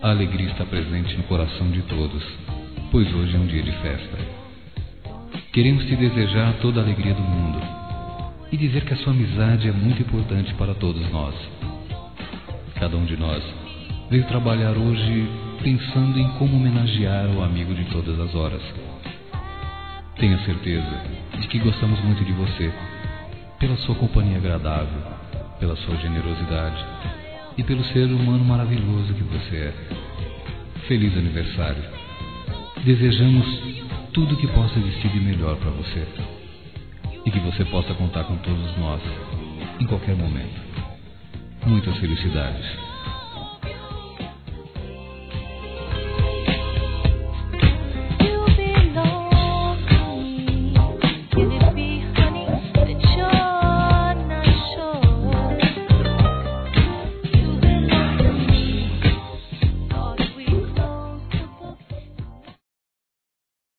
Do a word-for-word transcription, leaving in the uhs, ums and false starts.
A alegria está presente no coração de todos, pois hoje é um dia de festa. Queremos te desejar toda a alegria do mundo e dizer que a sua amizade é muito importante para todos nós. Cada um de nós veio trabalhar hoje pensando em como homenagear o amigo de todas as horas. Tenha certeza de que gostamos muito de você, pela sua companhia agradável, pela sua generosidade e pelo ser humano maravilhoso que você é. Feliz aniversário! Desejamos tudo que possa existir de melhor para você e que você possa contar com todos nós em qualquer momento. Muitas felicidades!